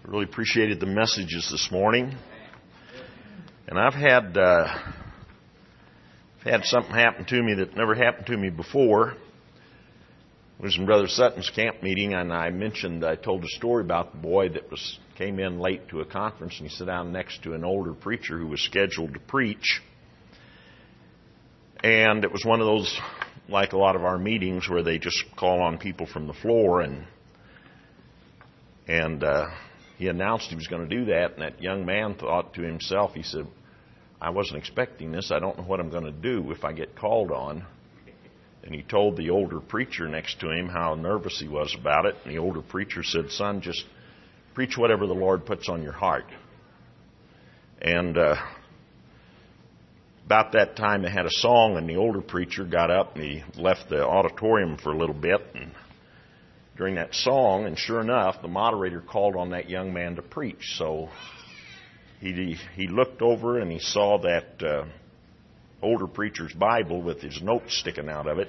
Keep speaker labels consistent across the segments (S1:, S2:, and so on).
S1: Really appreciated the messages this morning. And I've had something happen to me that never happened to me before. It was in Brother Sutton's camp meeting, and I told a story about the boy that came in late to a conference, and he sat down next to an older preacher who was scheduled to preach. And it was one of those, like a lot of our meetings, where they just call on people from the floor, and he announced he was going to do that, and that young man thought to himself, he said, I wasn't expecting this. I don't know what I'm going to do if I get called on. And he told the older preacher next to him how nervous he was about it. And the older preacher said, son, just preach whatever the Lord puts on your heart. And about that time they had a song, and the older preacher got up and he left the auditorium for a little bit. And during that song, and sure enough, the moderator called on that young man to preach. So he looked over and he saw that older preacher's Bible with his notes sticking out of it.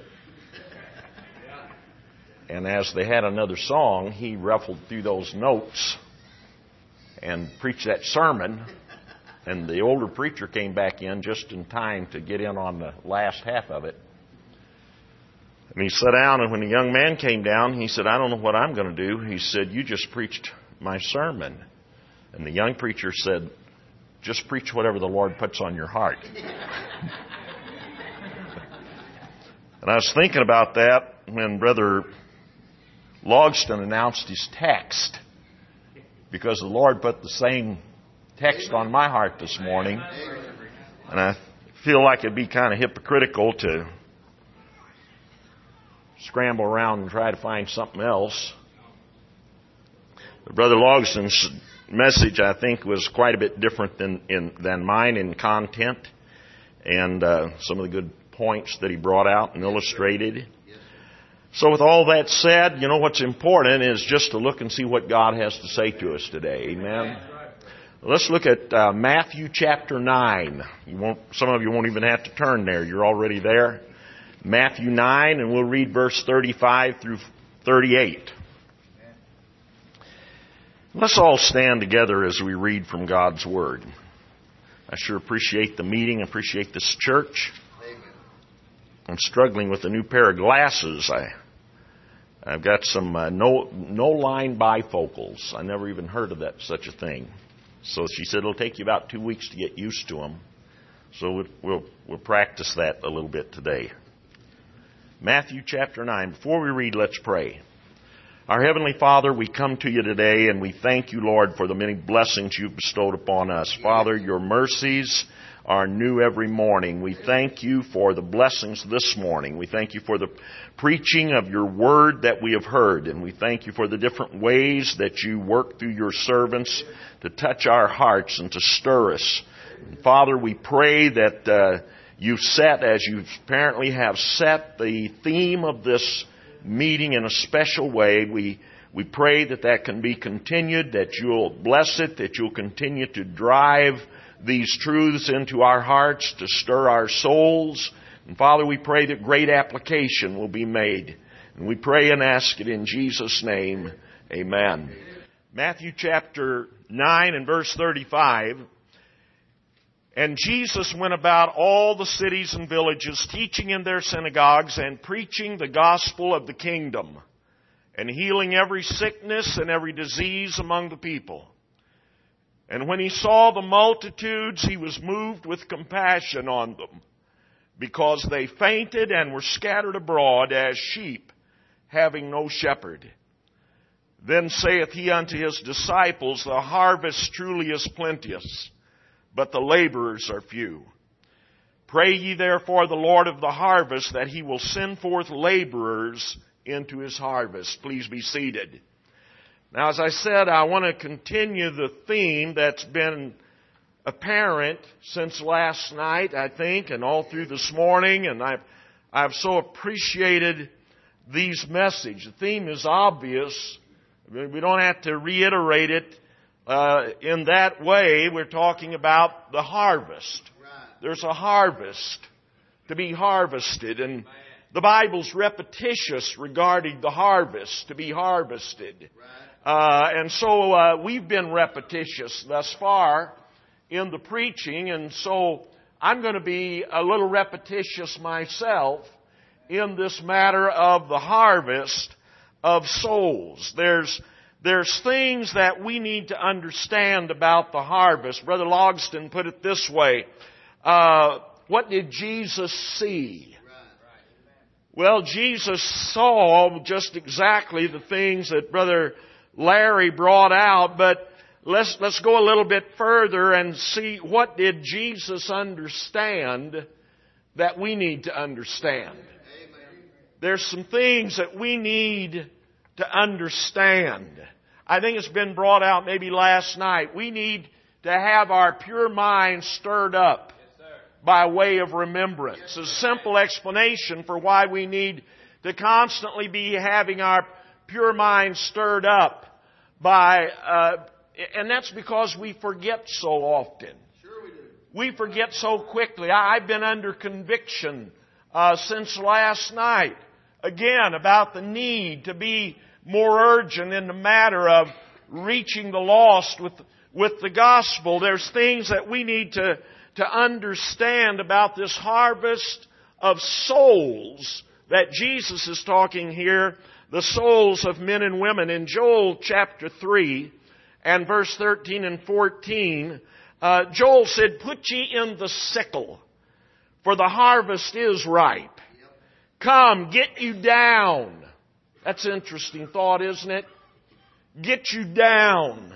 S1: And as they had another song, he ruffled through those notes and preached that sermon. And the older preacher came back in just in time to get in on the last half of it. And he sat down, and when the young man came down, he said, I don't know what I'm going to do. He said, you just preached my sermon. And the young preacher said, just preach whatever the Lord puts on your heart. And I was thinking about that when Brother Logston announced his text, because the Lord put the same text on my heart this morning. And I feel like it'd be kind of hypocritical to scramble around and try to find something else. But Brother Logston's message, I think, was quite a bit different than mine in content, and some of the good points that he brought out and illustrated. So with all that said, you know what's important is just to look and see what God has to say to us today. Amen. Let's look at Matthew chapter 9. Some of you won't even have to turn there. You're already there. Matthew 9, and we'll read verse 35 through 38. Let's all stand together as we read from God's Word. I sure appreciate the meeting, appreciate this church. I'm struggling with a new pair of glasses. I've got some no-line bifocals. I never even heard of such a thing. So she said it'll take you about 2 weeks to get used to them. So we'll practice that a little bit today. Matthew chapter 9. Before we read, let's pray. Our Heavenly Father, we come to you today and we thank you, Lord, for the many blessings you've bestowed upon us. Father, your mercies are new every morning. We thank you for the blessings this morning. We thank you for the preaching of your word that we have heard. And we thank you for the different ways that you work through your servants to touch our hearts and to stir us. And Father, we pray that you've set, as you apparently have set, the theme of this meeting in a special way. We pray that can be continued, that you'll bless it, that you'll continue to drive these truths into our hearts, to stir our souls. And Father, we pray that great application will be made. And we pray and ask it in Jesus' name. Amen. Matthew chapter 9 and verse 35. And Jesus went about all the cities and villages, teaching in their synagogues and preaching the gospel of the kingdom, and healing every sickness and every disease among the people. And when he saw the multitudes, he was moved with compassion on them, because they fainted and were scattered abroad as sheep, having no shepherd. Then saith he unto his disciples, the harvest truly is plenteous, but the laborers are few. Pray ye therefore the Lord of the harvest that he will send forth laborers into his harvest. Please be seated. Now, as I said, I want to continue the theme that's been apparent since last night, I think, and all through this morning, and I've so appreciated these messages. The theme is obvious. We don't have to reiterate it in that way. We're talking about the harvest. There's a harvest to be harvested, and the Bible's repetitious regarding the harvest to be harvested. And so we've been repetitious thus far in the preaching, and so I'm going to be a little repetitious myself in this matter of the harvest of souls. There's things that we need to understand about the harvest. Brother Logston put it this way. What did Jesus see? Well, Jesus saw just exactly the things that Brother Larry brought out, but let's go a little bit further and see what did Jesus understand that we need to understand. There's some things that we need to understand. I think it's been brought out maybe last night. We need to have our pure mind stirred up by way of remembrance. It's a simple explanation for why we need to constantly be having our pure mind stirred up by, and that's because we forget so often.
S2: Sure we do.
S1: We forget so quickly. I've been under conviction since last night, again, about the need to be more urgent in the matter of reaching the lost with the gospel. There's things that we need to understand about this harvest of souls that Jesus is talking here, the souls of men and women. In Joel chapter 3 and verse 13 and 14, Joel said, "Put ye in the sickle, for the harvest is ripe. Come, get you down." That's an interesting thought, isn't it? Get you down.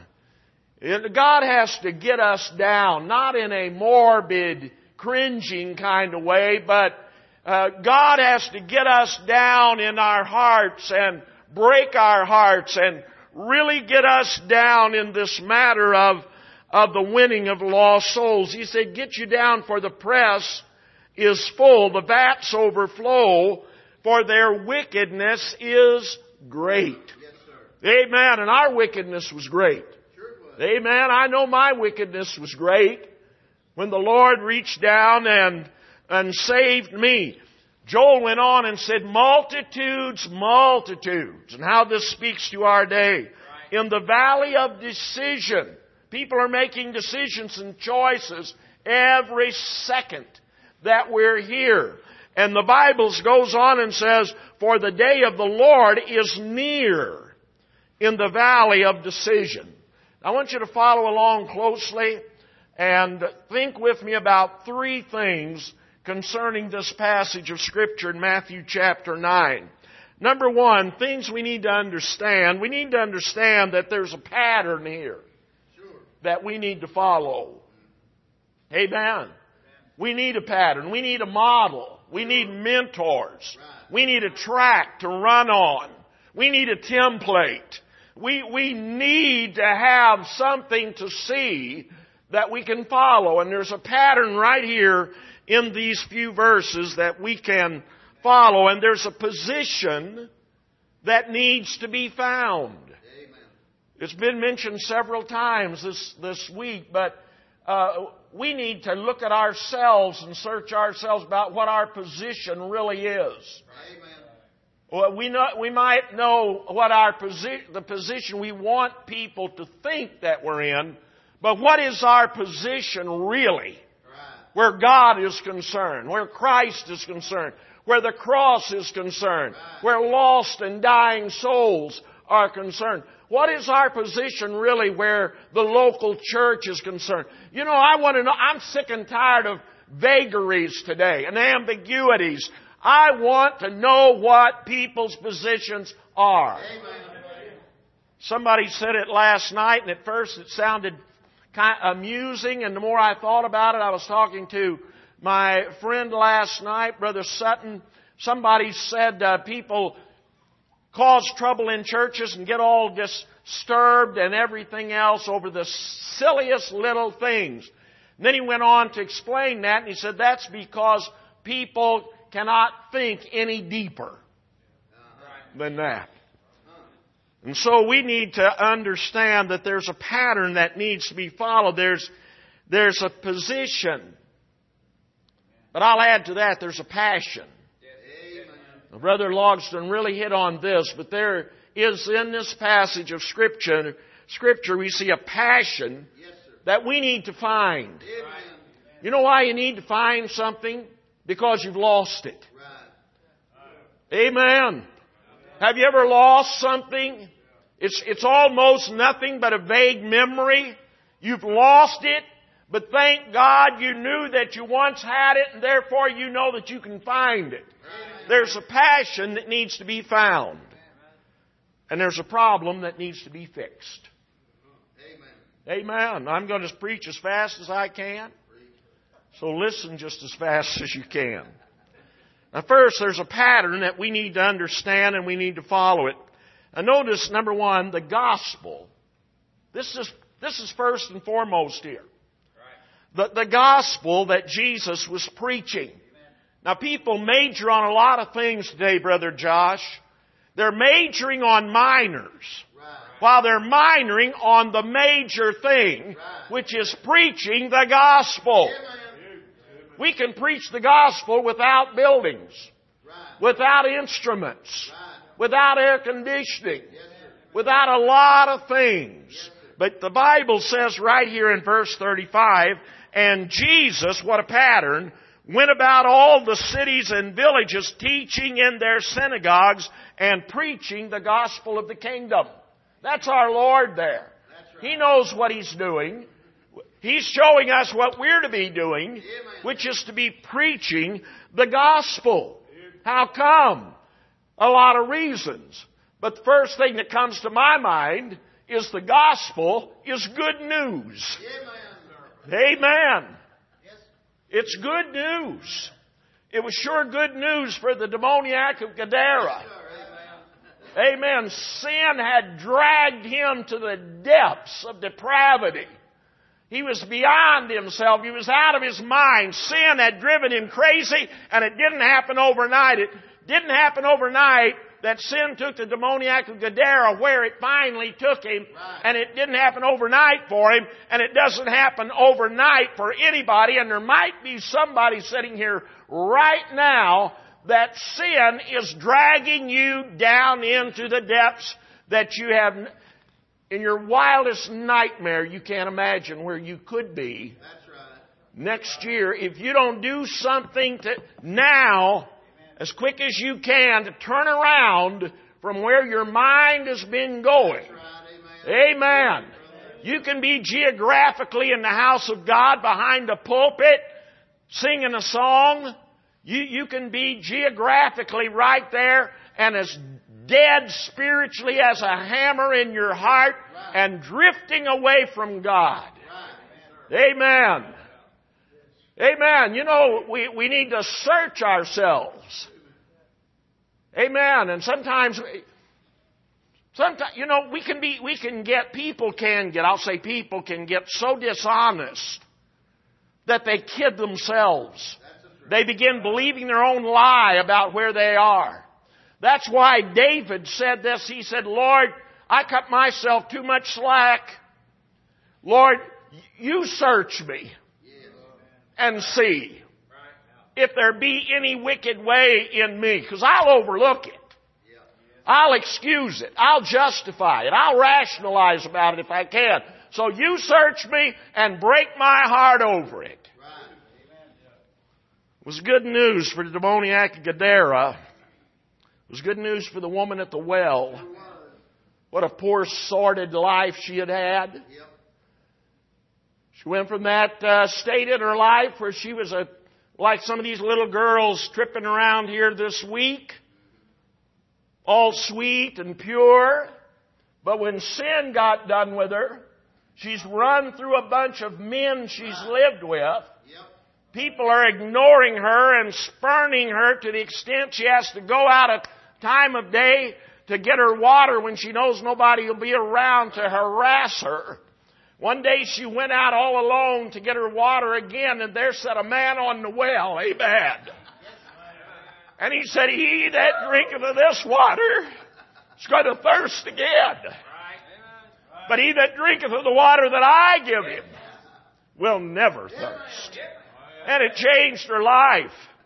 S1: God has to get us down, not in a morbid, cringing kind of way, but God has to get us down in our hearts and break our hearts and really get us down in this matter of the winning of lost souls. He said, "Get you down, for the press is full, the vats overflow, for their wickedness is great."
S2: Yes, sir.
S1: Amen. And our wickedness was great.
S2: Sure it was.
S1: Amen. I know my wickedness was great when the Lord reached down and saved me. Joel went on and said, multitudes, multitudes. And how this speaks to our day. Right. In the valley of decision, people are making decisions and choices every second that we're here. And the Bible goes on and says, "For the day of the Lord is near in the valley of decision." I want you to follow along closely and think with me about three things concerning this passage of Scripture in Matthew chapter 9. Number one, things we need to understand. We need to understand that there's a pattern here that we need to follow. Amen. We need a pattern. We need a model. We need mentors. We need a track to run on. We need a template. We need to have something to see that we can follow. And there's a pattern right here in these few verses that we can follow. And there's a position that needs to be found.
S2: Amen.
S1: It's been mentioned several times this week, but we need to look at ourselves and search ourselves about what our position really is.
S2: Amen.
S1: Well, we might know what the position we want people to think that we're in, but what is our position really? Where God is concerned, where Christ is concerned, where the cross is concerned, where lost and dying souls are concerned. What is our position really where the local church is concerned? You know, I want to know. I'm sick and tired of vagaries today and ambiguities. I want to know what people's positions are.
S2: Amen.
S1: Somebody said it last night, and at first it sounded kind of amusing, and the more I thought about it, I was talking to my friend last night, Brother Sutton. Somebody said people cause trouble in churches and get all disturbed and everything else over the silliest little things. And then he went on to explain that, and he said that's because people cannot think any deeper than that. And so we need to understand that there's a pattern that needs to be followed. There's a position. But I'll add to that, there's a passion. Brother Logston really hit on this, but there is in this passage of Scripture, we see a passion that we need to find. You know why you need to find something? Because you've lost it. Amen. Have you ever lost something? It's almost nothing but a vague memory. You've lost it, but thank God you knew that you once had it, and therefore you know that you can find it. There's a passion that needs to be found. And there's a problem that needs to be fixed. Amen. I'm going to preach as fast as I can. So listen just as fast as you can. Now first, there's a pattern that we need to understand and we need to follow it. Now notice, number one, the gospel. This is first and foremost here. The gospel that Jesus was preaching. Now people major on a lot of things today, Brother Josh. They're majoring on minors. While they're minoring on the major thing, which is preaching the gospel. We can preach the gospel without buildings, without instruments, without air conditioning, without a lot of things. But the Bible says right here in verse 35, and Jesus, what a pattern, went about all the cities and villages, teaching in their synagogues and preaching the gospel of the kingdom. That's our Lord there. He knows what He's doing. He's showing us what we're to be doing, which is to be preaching the gospel. How come? A lot of reasons. But the first thing that comes to my mind is the gospel is good news. Amen. It's good news. It was sure good news for the demoniac of Gadara. Amen. Sin had dragged him to the depths of depravity. He was beyond himself. He was out of his mind. Sin had driven him crazy, and it didn't happen overnight. It didn't happen overnight that sin took the demoniac of Gadara where it finally took him, and it didn't happen overnight for him, and it doesn't happen overnight for anybody, and there might be somebody sitting here right now that sin is dragging you down into the depths that you have. In your wildest nightmare, you can't imagine where you could be next year if you don't do something now, as quick as you can, to turn around from where your mind has been going. Amen. You can be geographically in the house of God behind a pulpit singing a song. You can be geographically right there and as dead spiritually as a hammer in your heart and drifting away from God. Amen. Amen. You know, we need to search ourselves. Amen. And sometimes, you know, people can get so dishonest that they kid themselves. They begin believing their own lie about where they are. That's why David said this. He said, Lord, I cut myself too much slack. Lord, you search me and see if there be any wicked way in me. Because I'll overlook it. I'll excuse it. I'll justify it. I'll rationalize about it if I can. So you search me and break my heart over it. It was good news for the demoniac of Gadara. It was good news for the woman at the well. What a poor, sordid life she had had. She went from that state in her life where she was like some of these little girls tripping around here this week, all sweet and pure. But when sin got done with her, she's run through a bunch of men she's lived with. People are ignoring her and spurning her to the extent she has to go out at time of day to get her water when she knows nobody will be around to harass her. One day she went out all alone to get her water again, and there sat a man on the well. Amen. And he said, he that drinketh of this water is going to thirst again. But he that drinketh of the water that I give him will never thirst. And it changed her life.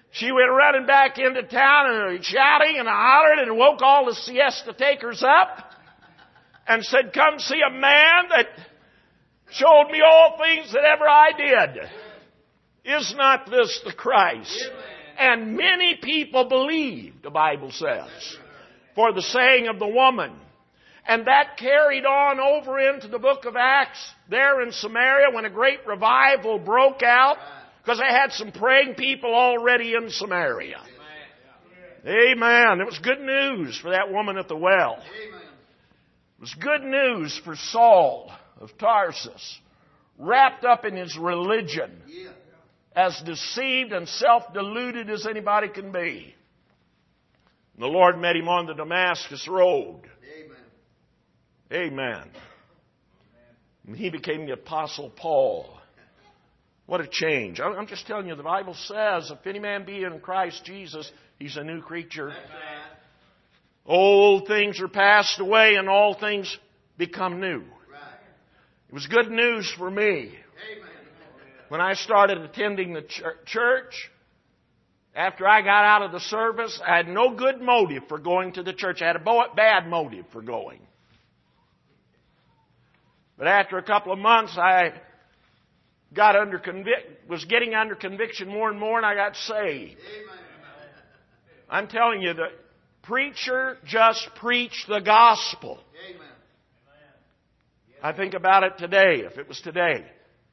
S1: She went running back into town and shouting and hollering and woke all the siesta takers up and said, come see a man that showed me all things that ever I did. Is not this the Christ? And many people believed, the Bible says, for the saying of the woman. And that carried on over into the book of Acts there in Samaria when a great revival broke out, because they had some praying people already in Samaria. Amen. It was good news for that woman at the well. It was good news for Saul of Tarsus, wrapped up in his religion, as deceived and self-deluded as anybody can be. And the Lord met him on the Damascus road. Amen. And he became the Apostle Paul. What a change. I'm just telling you, the Bible says, if any man be in Christ Jesus, he's a new creature. Old things are passed away and all things become new. It was good news for me. When I started attending the church, after I got out of the service, I had no good motive for going to the church. I had a bad motive for going. But after a couple of months, I was getting under conviction more and more, and I got saved. I'm telling you, the preacher just preached the gospel. I think about it today, if it was today.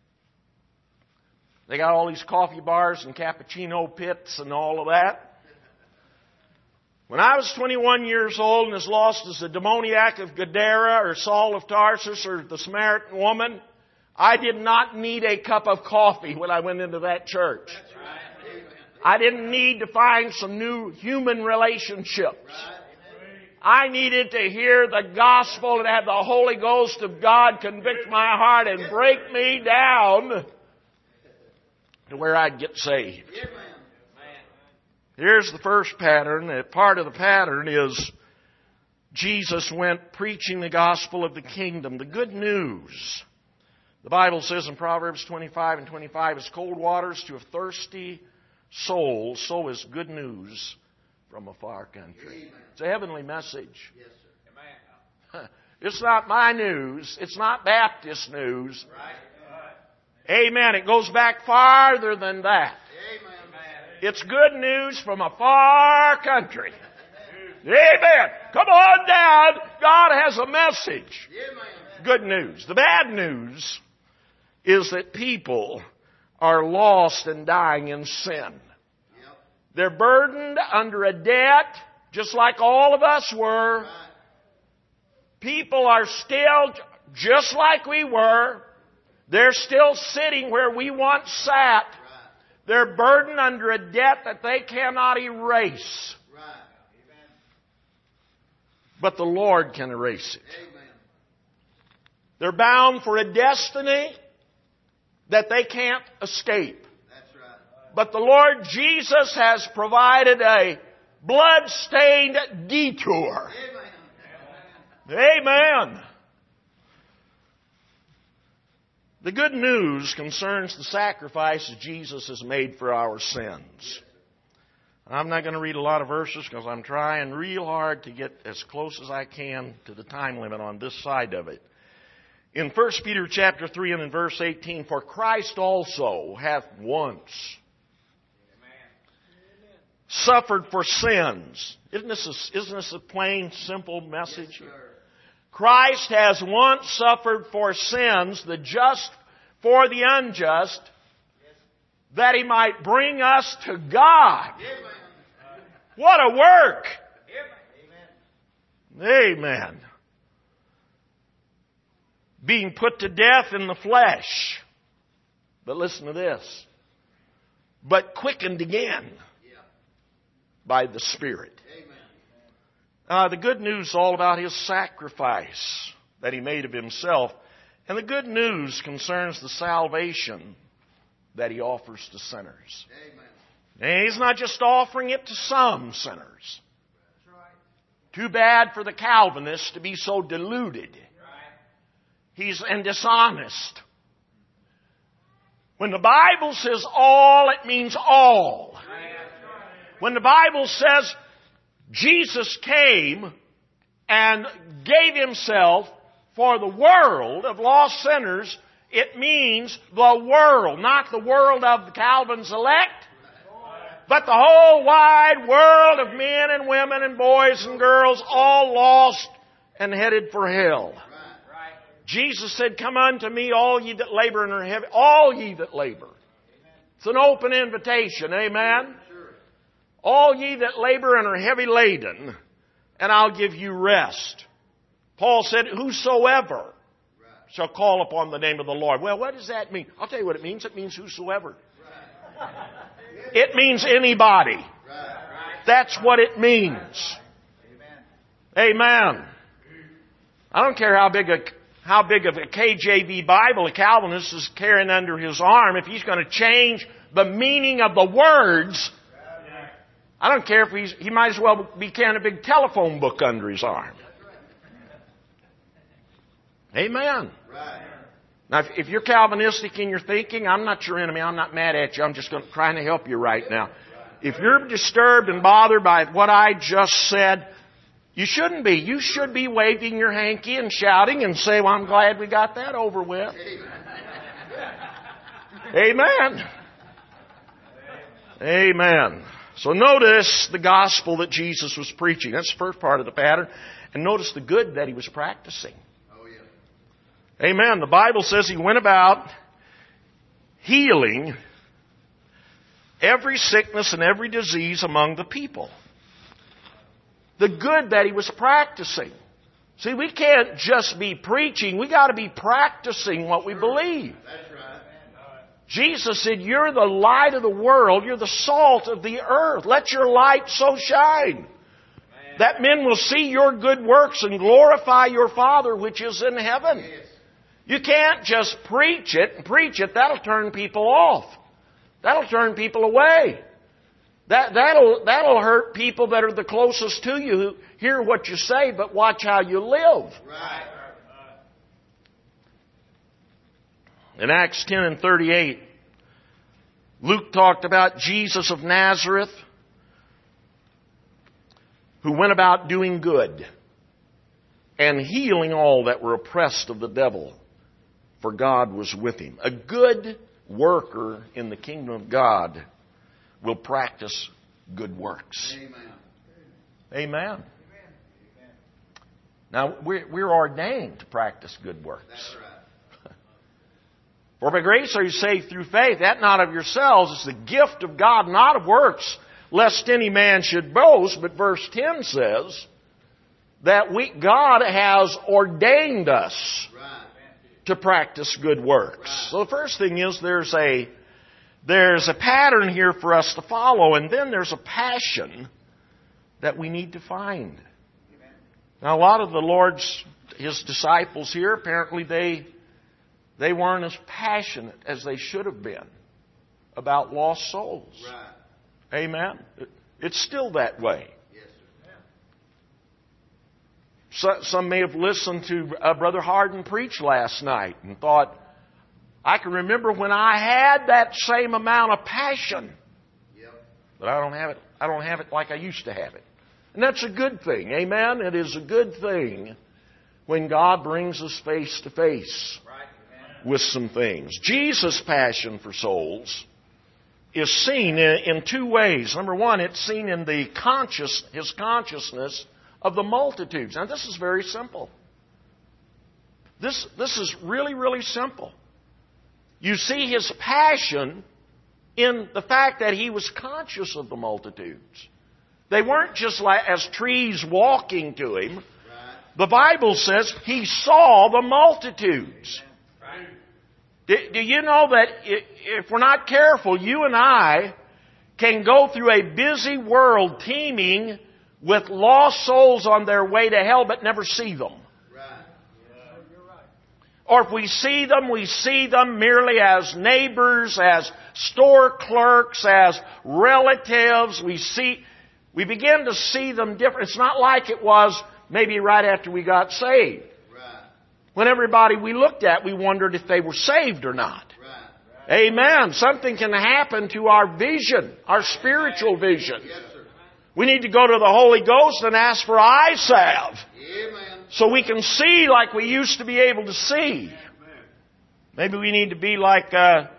S1: They got all these coffee bars and cappuccino pits and all of that. When I was 21 years old and as lost as the demoniac of Gadara or Saul of Tarsus or the Samaritan woman, I did not need a cup of coffee when I went into that church. I didn't need to find some new human relationships. I needed to hear the gospel and have the Holy Ghost of God convict my heart and break me down to where I'd get saved. Here's the first pattern. Part of the pattern is Jesus went preaching the gospel of the kingdom, the good news. The Bible says in Proverbs 25 and 25, as cold waters to a thirsty soul, so is good news from a far country. It's a heavenly message.
S2: Yes, sir.
S1: It's not my news. It's not Baptist news. Amen. It goes back farther than that. It's good news from a far country. Amen. Come on down. God has a message. Good news. The bad news is that people are lost and dying in sin. They're burdened under a debt, just like all of us were. People are still just like we were. They're still sitting where we once sat. They're burdened under a debt that they cannot erase. But the Lord can erase it. They're bound for a destiny that they can't escape. But the Lord Jesus has provided a blood-stained detour. Amen. The good news concerns the sacrifices Jesus has made for our sins. I'm not going to read a lot of verses because I'm trying real hard to get as close as I can to the time limit on this side of it. In 1 Peter chapter 3 and in verse 18, for Christ also hath once suffered for sins. Isn't this a plain, simple message?
S2: Yes,
S1: Christ has once suffered for sins, the just for the unjust, that He might bring us to God. What a work! Amen. Being put to death in the flesh. But listen to this. But quickened again by the Spirit. The good news is all about His sacrifice that He made of Himself. And the good news concerns the salvation that He offers to sinners. And He's not just offering it to some sinners. Too bad for the Calvinists to be so deluded. And dishonest. When the Bible says all, it means all. When the Bible says Jesus came and gave Himself for the world of lost sinners, it means the world, not the world of Calvin's elect, but the whole wide world of men and women and boys and girls, all lost and headed for hell. Jesus said, "Come unto me, all ye that labor and are heavy," all ye that labor. It's an open invitation, amen? All ye that labor and are heavy laden, and I'll give you rest. Paul said, "Whosoever shall call upon the name of the Lord." Well, what does that mean? I'll tell you what it means. It means whosoever. It means anybody. That's what it means. Amen. I don't care how big of a KJV Bible a Calvinist is carrying under his arm. If he's going to change the meaning of the words, I don't care if he might as well be carrying a big telephone book under his arm. Amen. Now, if you're Calvinistic in your thinking, I'm not your enemy. I'm not mad at you. I'm just trying to help you right now. If you're disturbed and bothered by what I just said, you shouldn't be. You should be waving your hanky and shouting and say, "Well, I'm glad we got that over with." Amen. Amen. So notice the gospel that Jesus was preaching. That's the first part of the pattern. And notice the good that He was practicing. Amen. The Bible says He went about healing every sickness and every disease among the people. The good that He was practicing. See, we can't just be preaching. We got to be practicing what we believe.
S3: That's right.
S1: Jesus said, "You're the light of the world. You're the salt of the earth. Let your light so shine that men will see your good works and glorify your Father which is in heaven."
S3: Yes.
S1: You can't just preach it. That'll turn people off. That'll turn people away. That'll hurt people that are the closest to you who hear what you say, but watch how you live.
S3: Right.
S1: In Acts 10:38, Luke talked about Jesus of Nazareth, who went about doing good and healing all that were oppressed of the devil, for God was with Him. A good worker in the kingdom of God will practice good works.
S3: Amen.
S1: Amen. Now, we're ordained to practice good works.
S3: That's right.
S1: For by grace are you saved through faith, that not of yourselves, it's the gift of God, not of works, lest any man should boast. But verse 10 says that God has ordained us
S3: Right.
S1: to practice good works.
S3: Right.
S1: So the first thing is there's a pattern here for us to follow, and then there's a passion that we need to find. Now, a lot of His disciples here, apparently they weren't as passionate as they should have been about lost souls.
S3: Right.
S1: Amen. It's still that way.
S3: Yes, sir.
S1: Some may have listened to Brother Hardin preach last night and thought, "I can remember when I had that same amount of passion,
S3: Yep.
S1: but I don't have it. I don't have it like I used to have it." And that's a good thing. Amen. It is a good thing when God brings us face to face with some things. Jesus' passion for souls is seen in two ways. Number one, it's seen in His consciousness of the multitudes. Now, this is very simple. This is really, really simple. You see His passion in the fact that He was conscious of the multitudes. They weren't just like as trees walking to Him.
S3: Right.
S1: The Bible says He saw the multitudes. Do you know that if we're not careful, you and I can go through a busy world teeming with lost souls on their way to hell but never see them?
S3: Right.
S1: Or if we see them merely as neighbors, as store clerks, as relatives. We begin to see them different. It's not like it was maybe right after we got saved.
S3: Right.
S1: When everybody we looked at, we wondered if they were saved or not.
S3: Right.
S1: Amen. Something can happen to our vision, our spiritual vision.
S3: Yes, sir.
S1: We need to go to the Holy Ghost and ask for eye salve.
S3: Amen.
S1: So we can see like we used to be able to see. Maybe we need to be like that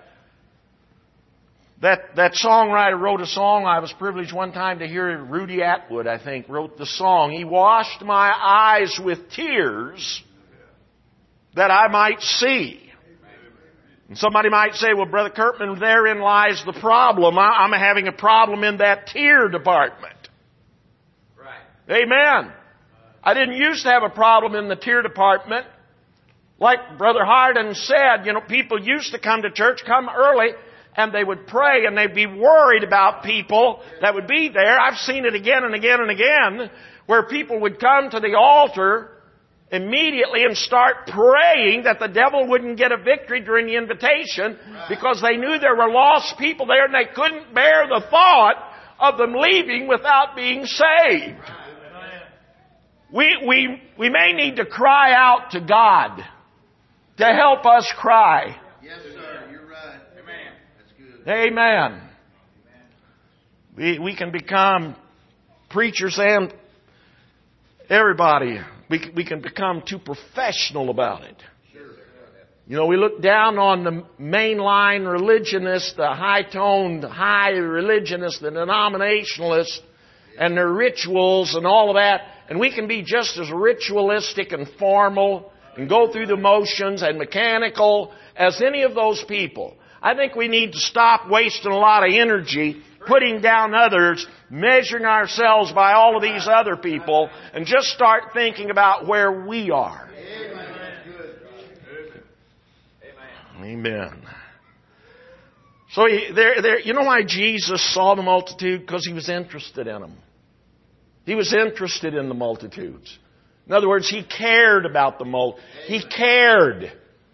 S1: songwriter wrote a song. I was privileged one time to hear Rudy Atwood, I think, wrote the song. He washed my eyes with tears that I might see. And somebody might say, well, Brother Kirkman, therein lies the problem. I'm having a problem in that tear department.
S2: Right.
S1: Amen. I didn't used to have a problem in the tear department. Like Brother Hardin said, people used to come to church, come early, and they would pray, and they'd be worried about people that would be there. I've seen it again and again and again, where people would come to the altar immediately and start praying that the devil wouldn't get a victory during the invitation, because they knew there were lost people there, and they couldn't bear the thought of them leaving without being saved. We may need to cry out to God to help us cry.
S3: Yes, sir. You're right.
S2: Amen.
S3: That's good.
S1: Amen. We can become preachers and everybody. We can become too professional about it. We look down on the mainline religionists, the high-toned, high religionists, the denominationalists, and their rituals and all of that. And we can be just as ritualistic and formal and go through the motions and mechanical as any of those people. I think we need to stop wasting a lot of energy putting down others, measuring ourselves by all of these other people, and just start thinking about where we are. Amen. So you know why Jesus saw the multitude? Because He was interested in them. He was interested in the multitudes. In other words, He cared about the multitude. He cared.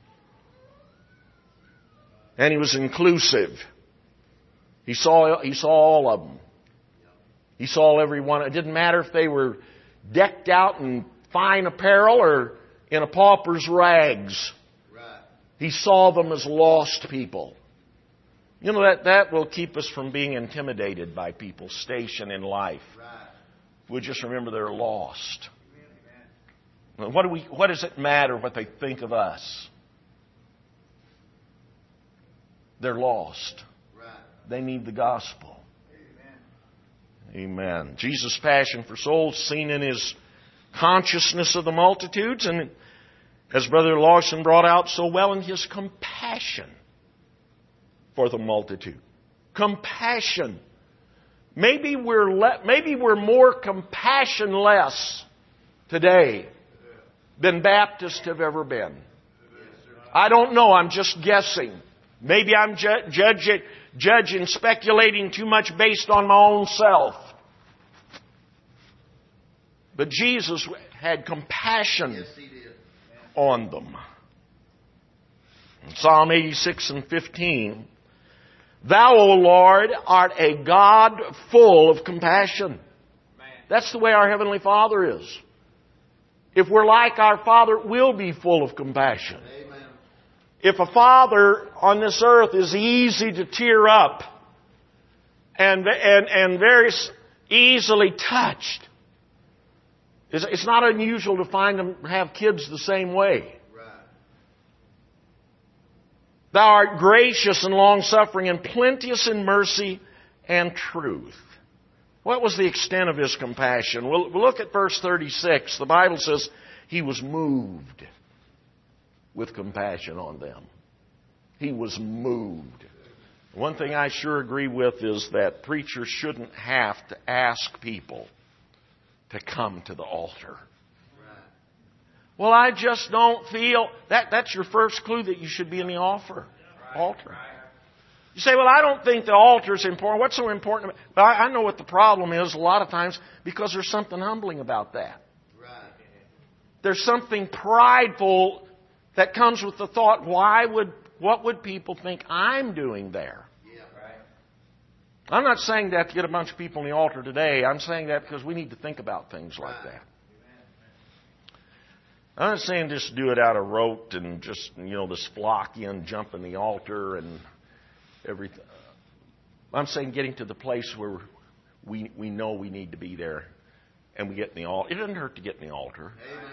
S1: And He was inclusive. He saw all of them. He saw every one. It didn't matter if they were decked out in fine apparel or in a pauper's rags. He saw them as lost people. That will keep us from being intimidated by people's station in life. We'll just remember they're lost. What does it matter what they think of us? They're lost. They need the gospel. Amen. Jesus' passion for souls seen in His consciousness of the multitudes, and as Brother Lawson brought out so well, in His compassion for the multitude. Compassion. Maybe we're more compassionless today than Baptists have ever been. I don't know. I'm just guessing. Maybe I'm judging, speculating too much based on my own self. But Jesus had compassion on them. In Psalm 86 and 15, Thou, O Lord, art a God full of compassion. That's the way our Heavenly Father is. If we're like our Father, we'll be full of compassion.
S3: Amen.
S1: If a father on this earth is easy to tear up and very easily touched, it's not unusual to find them have kids the same way. Thou art gracious and long-suffering and plenteous in mercy and truth. What was the extent of His compassion? We'll look at verse 36. The Bible says He was moved with compassion on them. He was moved. One thing I sure agree with is that preachers shouldn't have to ask people to come to the altar. Well, I just don't feel... That's your first clue that you should be in the altar. You say, well, I don't think the altar is important. What's so important? Well, I know what the problem is a lot of times, because there's something humbling about that. There's something prideful that comes with the thought, what would people think I'm doing there? I'm not saying that to get a bunch of people on the altar today. I'm saying that because we need to think about things like that. I'm not saying just do it out of rote and just, the Splockian jump in the altar and everything. I'm saying getting to the place where we know we need to be there. And we get in the altar. It doesn't hurt to get in the altar.
S3: Amen.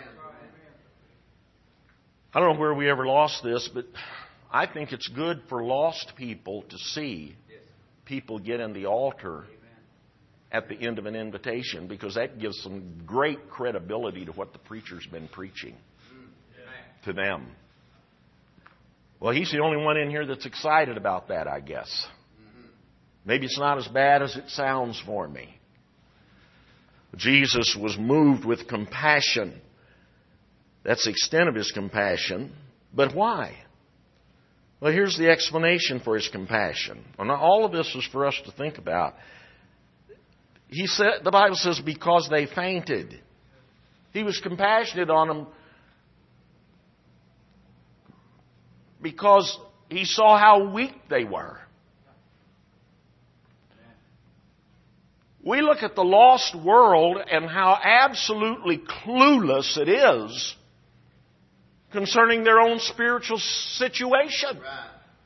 S1: I don't know where we ever lost this, but I think it's good for lost people to see people get in the altar at the end of an invitation, because that gives some great credibility to what the preacher's been preaching to them. Well, he's the only one in here that's excited about that, I guess. Maybe it's not as bad as it sounds for me. Jesus was moved with compassion. That's the extent of his compassion. But why? Well, here's the explanation for his compassion. Well, now, all of this is for us to think about. He said, the Bible says, because they fainted. He was compassionate on them because he saw how weak they were. We look at the lost world and how absolutely clueless it is concerning their own spiritual situation.
S3: Right.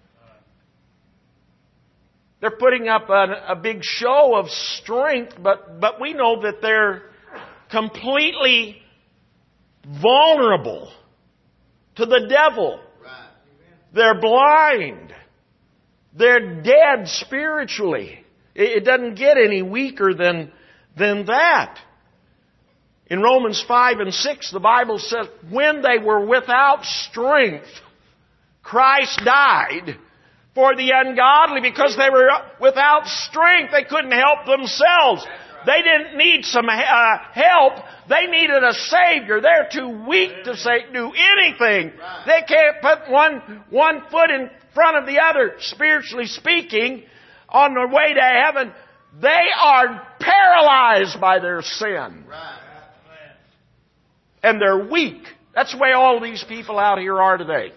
S1: They're putting up a big show of strength, but we know that they're completely vulnerable to the devil.
S3: Right.
S1: They're blind. They're dead spiritually. It doesn't get any weaker than that. In Romans 5 and 6, the Bible says, when they were without strength, Christ died for the ungodly, because they were without strength. They couldn't help themselves. They didn't need some help. They needed a Savior. They're too weak to do anything. They can't put one foot in front of the other, spiritually speaking, on their way to heaven. They are paralyzed by their sin.
S3: Right.
S1: And they're weak. That's the way all these people out here are today.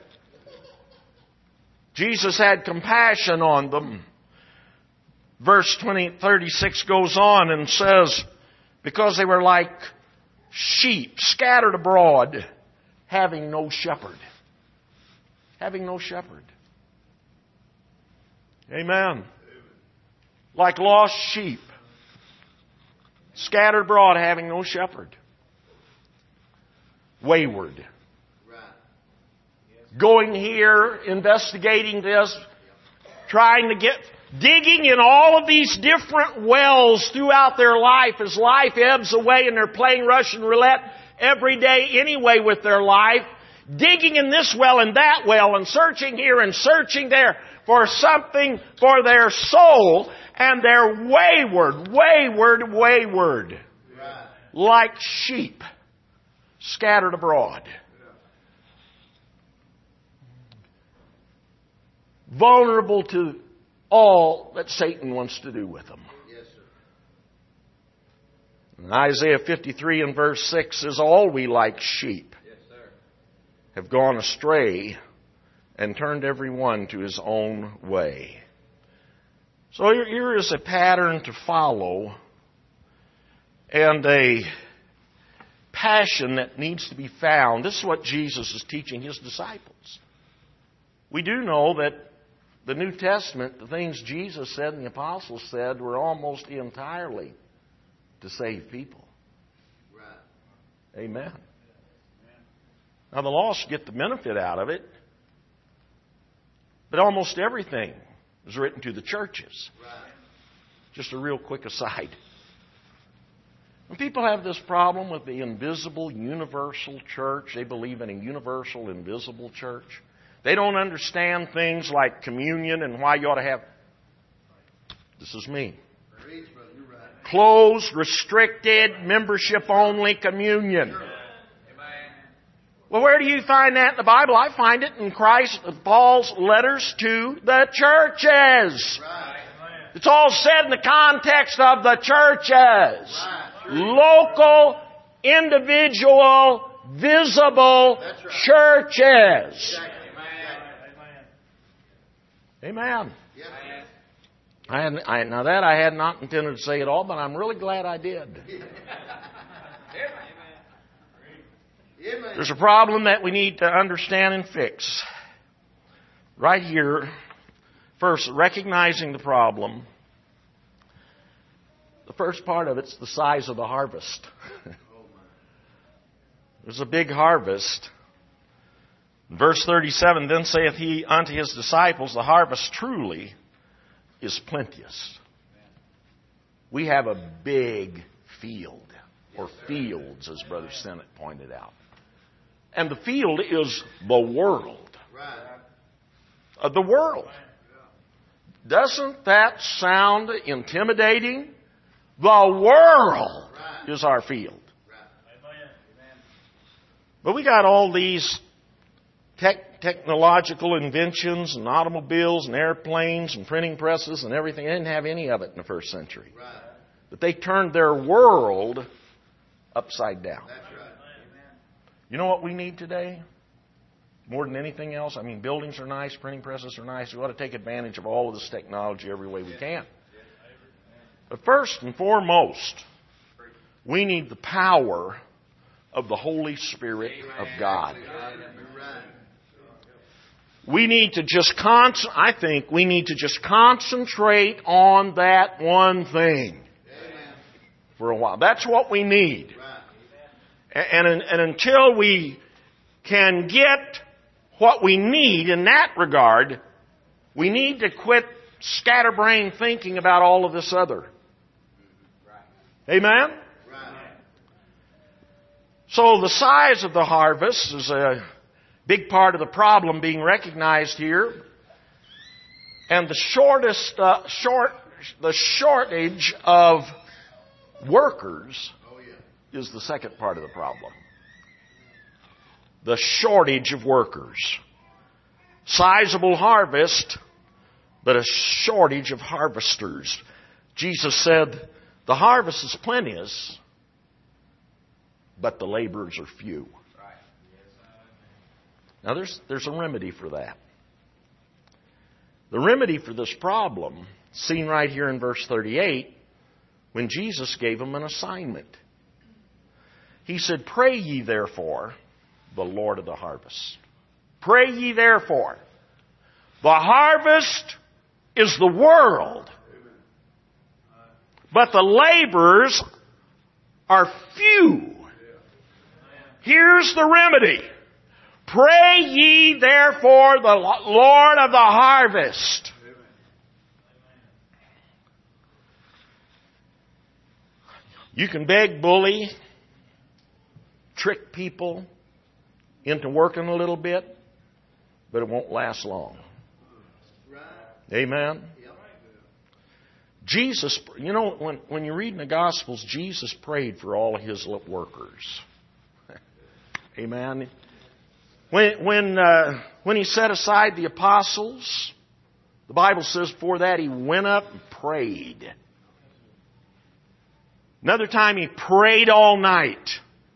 S1: Jesus had compassion on them. Verse 36 goes on and says, because they were like sheep scattered abroad, having no shepherd. Having no shepherd. Amen. Like lost sheep, scattered abroad, having no shepherd. Wayward. Going here, investigating this, digging in all of these different wells throughout their life as life ebbs away, and they're playing Russian roulette every day anyway with their life, digging in this well and that well and searching here and searching there for something for their soul, and they're wayward, like sheep scattered abroad. Vulnerable to all that Satan wants to do with them.
S3: Yes, sir.
S1: And Isaiah 53 and verse 6 says, all we like sheep have gone astray and turned every one to his own way. So here is a pattern to follow and a passion that needs to be found. This is what Jesus is teaching his disciples. We do know that the New Testament, the things Jesus said and the apostles said, were almost entirely to save people.
S3: Right.
S1: Amen. Now the lost get the benefit out of it, but almost everything is written to the churches.
S3: Right.
S1: Just a real quick aside. When people have this problem with the invisible, universal church, they believe in a universal, invisible church. They don't understand things like communion and why you ought to have, this is me,
S3: Preach, brother. You're right.
S1: closed, restricted, membership-only communion. Well, where do you find that in the Bible? I find it in Paul's letters to the churches.
S3: Right.
S1: It's all said in the context of the churches.
S3: Right.
S1: Local, individual, visible
S3: That's right.
S1: churches.
S3: Exactly.
S1: Amen.
S3: Yes,
S1: Now that I had not intended to say at all, but I'm really glad I did.
S3: Amen.
S1: There's a problem that we need to understand and fix. Right here, first, recognizing the problem. The first part of it's the size of the harvest. There's a big harvest. Verse 37, then saith he unto his disciples, the harvest truly is plenteous. We have a big field, or fields, as Brother Sennett pointed out. And the field is the world. The world. Doesn't that sound intimidating? The world is our field. But we got all these technological inventions and automobiles and airplanes and printing presses and everything. They didn't have any of it in the first century. But they turned their world upside down. You know what we need today? More than anything else? I mean, buildings are nice, printing presses are nice. We ought to take advantage of all of this technology every way we can. But first and foremost, we need the power of the Holy Spirit of God. We need to just I think we need to just concentrate on that one thing for a while. That's what we need. And until we can get what we need in that regard, we need to quit scatterbrain thinking about all of this other. Amen? So the size of the harvest is a big part of the problem being recognized here. And the shortage of workers is the second part of the problem. The shortage of workers. Sizable harvest, but a shortage of harvesters. Jesus said, the harvest is plenteous, but the laborers are few. Now there's a remedy for that. The remedy for this problem, seen right here in verse 38, when Jesus gave them an assignment. He said, pray ye therefore the Lord of the harvest. Pray ye therefore. The harvest is the world, but the laborers are few. Here's the remedy. Pray ye therefore the Lord of the harvest. You can beg, bully, trick people into working a little bit, but it won't last long. Amen? Jesus, you know, when you read in the Gospels, Jesus prayed for all his workers. Amen? When he set aside the apostles, the Bible says before that he went up and prayed. Another time he prayed all night.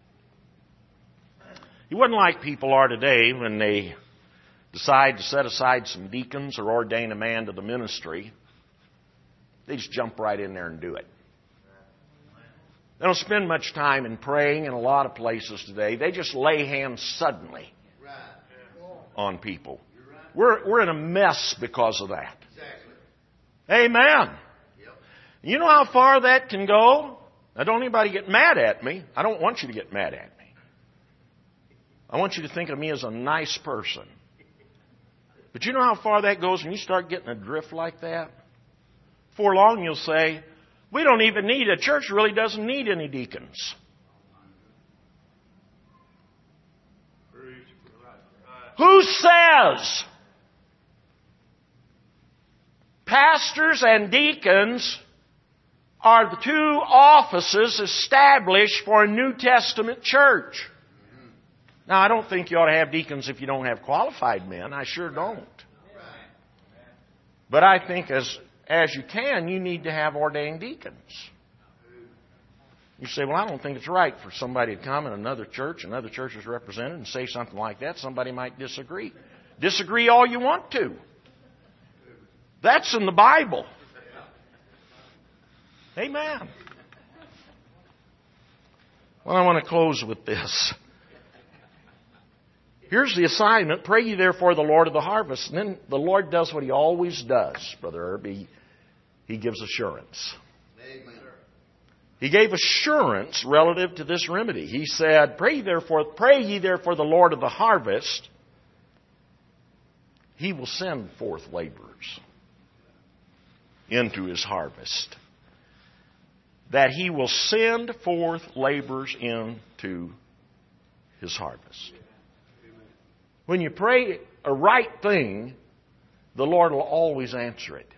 S1: He wasn't like people are today when they decide to set aside some deacons or ordain a man to the ministry. They just jump right in there and do it. They don't spend much time in praying in a lot of places today. They just lay hands suddenly on people. We're in a mess because of that. Amen. You know how far that can go? Now, don't anybody get mad at me. I don't want you to get mad at me. I want you to think of me as a nice person. But you know how far that goes when you start getting a drift like that? Before long you'll say, we don't even need, a church really doesn't need any deacons. Who says pastors and deacons are the two offices established for a New Testament church? Now, I don't think you ought to have deacons if you don't have qualified men. I sure don't. But I think as you can, you need to have ordained deacons. You say, well, I don't think it's right for somebody to come in another church is represented, and say something like that. Somebody might disagree. Disagree all you want to. That's in the Bible. Amen. Well, I want to close with this. Here's the assignment. Pray ye therefore the Lord of the harvest. And then the Lord does what He always does, Brother Herb. He gives assurance.
S3: Amen.
S1: He gave assurance relative to this remedy. He said, pray ye therefore the Lord of the harvest. He will send forth laborers into His harvest. That He will send forth laborers into His harvest. When you pray a right thing, the Lord will always answer it.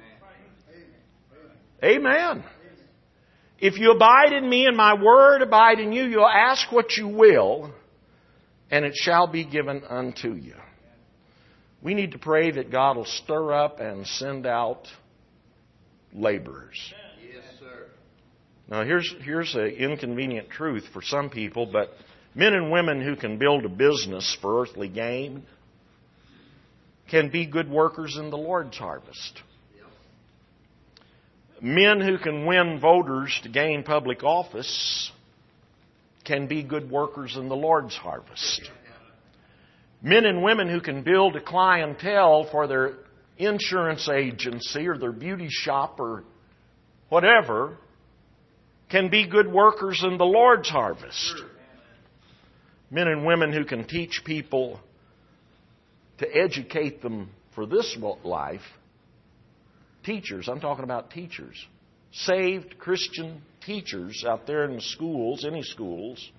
S1: Amen. If you abide in me and my word abide in you, you'll ask what you will, and it shall be given unto you. We need to pray that God will stir up and send out laborers.
S3: Yes, sir.
S1: Now here's an inconvenient truth for some people, but men and women who can build a business for earthly gain can be good workers in the Lord's harvest. Men who can win voters to gain public office can be good workers in the Lord's harvest. Men and women who can build a clientele for their insurance agency or their beauty shop or whatever can be good workers in the Lord's harvest. Men and women who can teach people to educate them for this life. Teachers, I'm talking about teachers. Saved Christian teachers out there in the schools, any schools.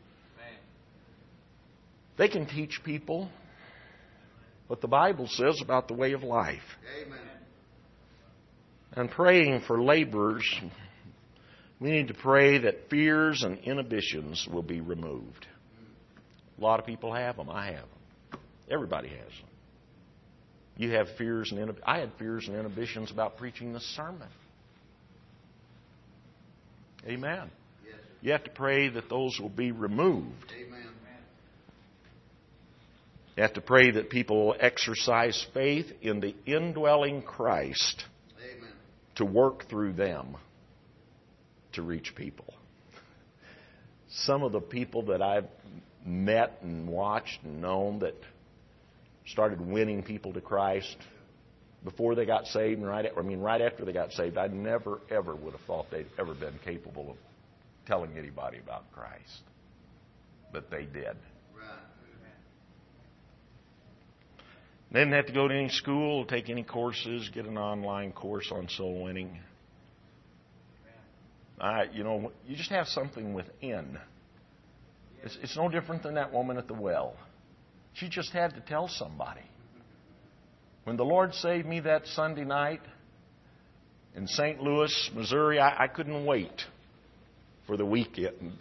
S1: They can teach people what the Bible says about the way of life.
S3: Amen.
S1: And praying for laborers, we need to pray that fears and inhibitions will be removed. A lot of people have them. I have them. Everybody has them. You have fears and inhibitions. I had fears and inhibitions about preaching this sermon. Amen.
S3: Yes,
S1: you have to pray that those will be removed.
S3: Amen.
S1: You have to pray that people will exercise faith in the indwelling Christ
S3: Amen.
S1: to work through them to reach people. Some of the people that I've met and watched and known that started winning people to Christ before they got saved and right after they got saved, I never ever would have thought they'd ever been capable of telling anybody about Christ. But they did. They didn't have to go to any school, take any courses, get an online course on soul winning. You just have something within. It's no different than that woman at the well. She just had to tell somebody. When the Lord saved me that Sunday night in St. Louis, Missouri, I couldn't wait for the week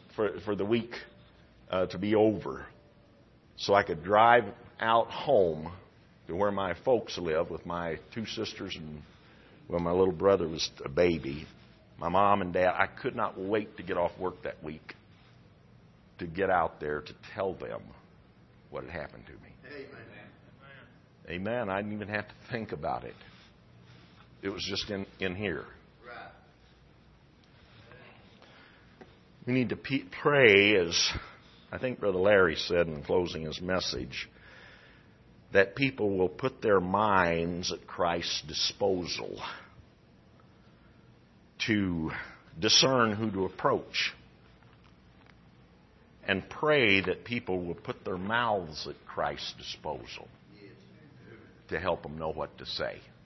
S1: to be over, so I could drive out home to where my folks live with my two sisters and my little brother was a baby. My mom and dad. I could not wait to get off work that week to get out there to tell them what had happened to me.
S3: Amen.
S1: Amen. I didn't even have to think about it. It was just in here.
S3: Right.
S1: We need to pray, as I think Brother Larry said in closing his message, that people will put their minds at Christ's disposal to discern who to approach. And pray that people will put their mouths at Christ's disposal to help them know what to say.